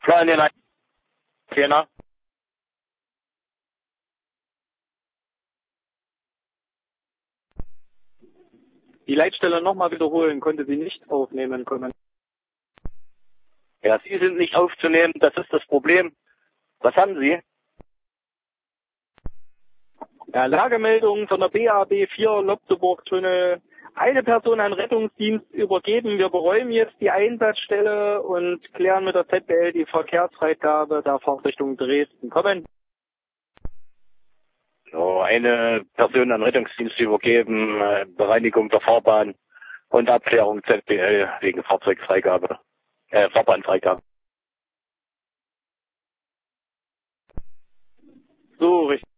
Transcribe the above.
Florian, Trainer. Die Leitstelle nochmal wiederholen, konnte sie nicht aufnehmen können. Ja, Sie sind nicht aufzunehmen, das ist das Problem. Was haben Sie? Ja, Lagemeldung von der BAB 4 Lobseburg-Tunnel. Eine Person an Rettungsdienst übergeben. Wir beräumen jetzt die Einsatzstelle und klären mit der ZBL die Verkehrsfreigabe der Fahrtrichtung Dresden. Kommen. So, eine Person an Rettungsdienst übergeben, Bereinigung der Fahrbahn und Abklärung ZBL wegen Fahrzeugfreigabe, Fahrbahnfreigabe. So, richtig.